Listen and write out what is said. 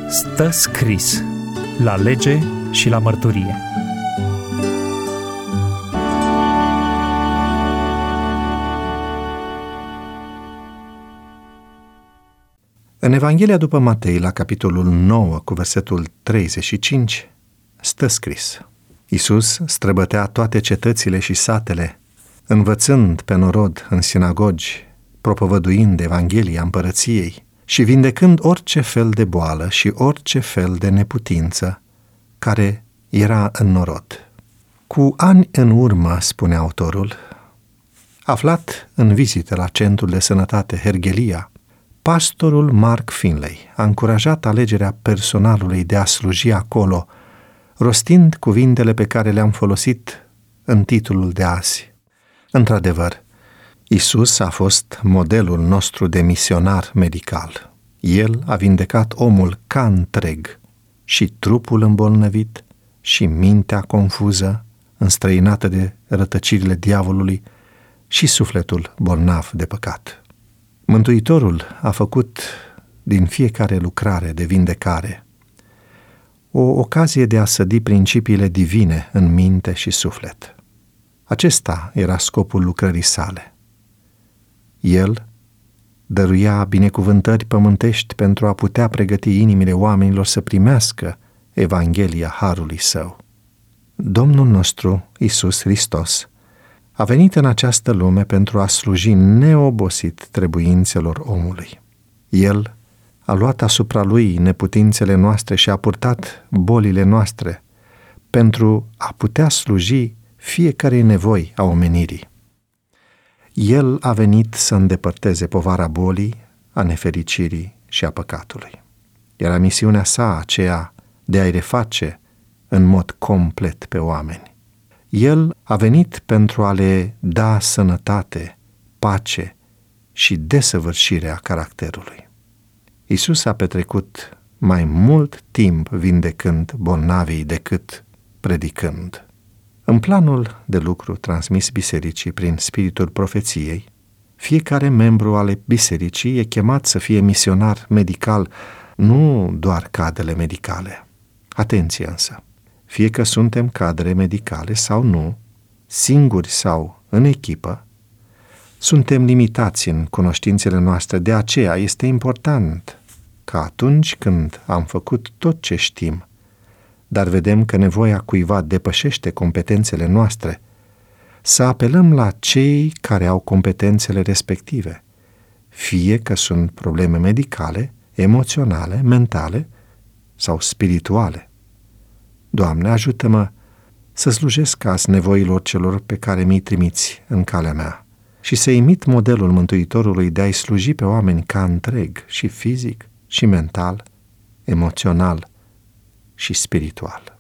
Stă scris la lege și la mărturie. În Evanghelia după Matei, la capitolul 9, cu versetul 35, stă scris: Iisus străbătea toate cetățile și satele, învățând pe norod în sinagogi, propovăduind Evanghelia împărăției și vindecând orice fel de boală și orice fel de neputință care era în norod. Cu ani în urmă, spune autorul, aflat în vizită la centrul de sănătate Hergelia, pastorul Mark Finley a încurajat alegerea personalului de a sluji acolo, rostind cuvintele pe care le-am folosit în titlul de azi. Într-adevăr, Iisus a fost modelul nostru de misionar medical. El a vindecat omul ca întreg, și trupul îmbolnăvit, și mintea confuză, înstrăinată de rătăcirile diavolului, și sufletul bolnav de păcat. Mântuitorul a făcut din fiecare lucrare de vindecare o ocazie de a sădi principiile divine în minte și suflet. Acesta era scopul lucrării sale. El dăruia binecuvântări pământești pentru a putea pregăti inimile oamenilor să primească Evanghelia harului său. Domnul nostru, Iisus Hristos, a venit în această lume pentru a sluji neobosit trebuințelor omului. El a luat asupra lui neputințele noastre și a purtat bolile noastre pentru a putea sluji fiecare nevoi a omenirii. El a venit să îndepărteze povara bolii, a nefericirii și a păcatului. Era misiunea sa aceea de a-i reface în mod complet pe oameni. El a venit pentru a le da sănătate, pace și desăvârșirea caracterului. Iisus a petrecut mai mult timp vindecând bolnavii decât predicând. În planul de lucru transmis bisericii prin spiritul profeției, fiecare membru al bisericii e chemat să fie misionar medical, nu doar cadrele medicale. Atenție însă! Fie că suntem cadre medicale sau nu, singuri sau în echipă, suntem limitați în cunoștințele noastre, de aceea este important că atunci când am făcut tot ce știm, dar vedem că nevoia cuiva depășește competențele noastre, să apelăm la cei care au competențele respective, fie că sunt probleme medicale, emoționale, mentale sau spirituale. Doamne, ajută-mă să slujesc azi nevoilor celor pe care mi-i trimiți în calea mea și să imit modelul Mântuitorului de a-i sluji pe oameni ca întreg, și fizic, și mental, emoțional și spiritual.